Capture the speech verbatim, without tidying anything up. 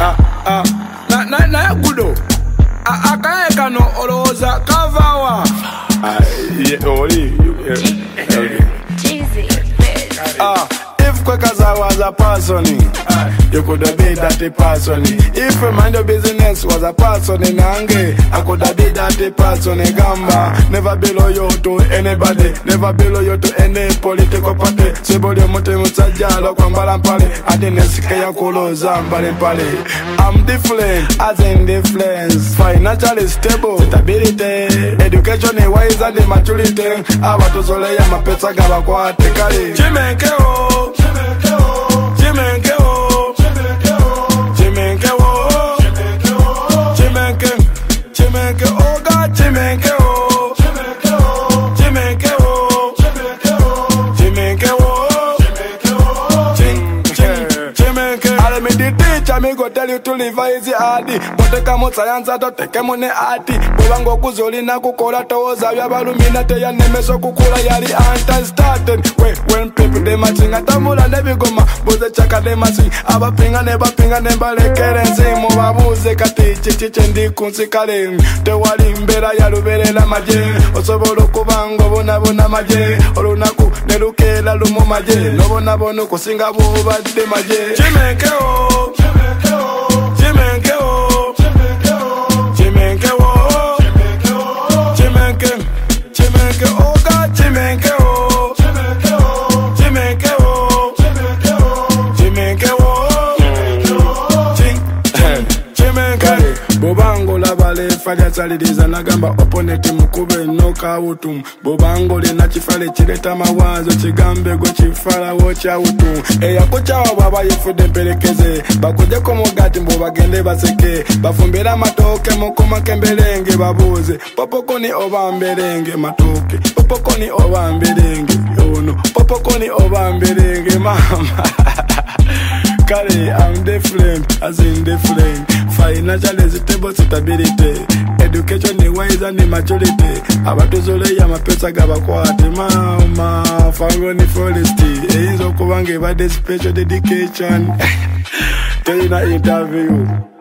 Ah, ah, na, na, na, gudo. Ah, akae kano oloza kavawa. Ah, yeah, oli. Ah, if Kwekaza was a person, you could have been that a person. If mind your business was a person in Ange, I could have been that a person in Gamba. Never be loyal to anybody, never be loyal to any political party. Sebody Mote Mutsajalo, Kwambalampale, I didn't see a colo Zambalimpale. I'm different, as in difference. Financially stable, stability, education wise and the maturity. I want to solve my pets. Gabakwa tekali. Chimenkeo, Chimenkeo, Chimenkeo, Chimenkeo, Chimenkeo, Chimenkeo, oh God, Chimenkeo, Chimenkeo, Chimenkeo, Chimenkeo, Chimenkeo. I me the teacher, me go tell you to live easy hardy. But kamo science ato teke mone ati. Bobango kuzoli na kukola toza vya balumina te ya nemeso kukula yali anti-started. When, when people de matching atamula nebi goma. Boze chaka de matching. Aba pinga neba pinga neba lekere nse. Moba buze kati chichi chendi kunsi kale. Te wali mbera ya lubere la maje. Osobolo kubango bona bona maje. Olunaku neluke la lumo maje. Nobona bono kusinga buba de maje. Chimenkeo, Chimenkeo, Chimenkeo, Chimenkeo, Chimenkeo, Chimenkeo, oh God, Chimenkeo, Chimenkeo, Chimenkeo, Chimenkeo, Chimenkeo, Bobango la bale fali asalidiza nagamba opponent mukube noka utum. Bobango le na chifale chileta mawazo chigambe go chifala wocha utum. Eya kucha wa baba yefude pelekeze. Bakuje komo gati mbo bagende baseke. Bafumbira matoke mukuma kembelenge babuze. Popokoni obambelenge matoke. Popokoni obambelenge yono. Popokoni obambelenge mama. Kale, I'm different, as in different. Financial stable stability, education the wise and the maturity. Abatuzole ya mapesa gabakwa mama. Fangoni forestry, ezo kubange ba the special dedication. Tell you na interview.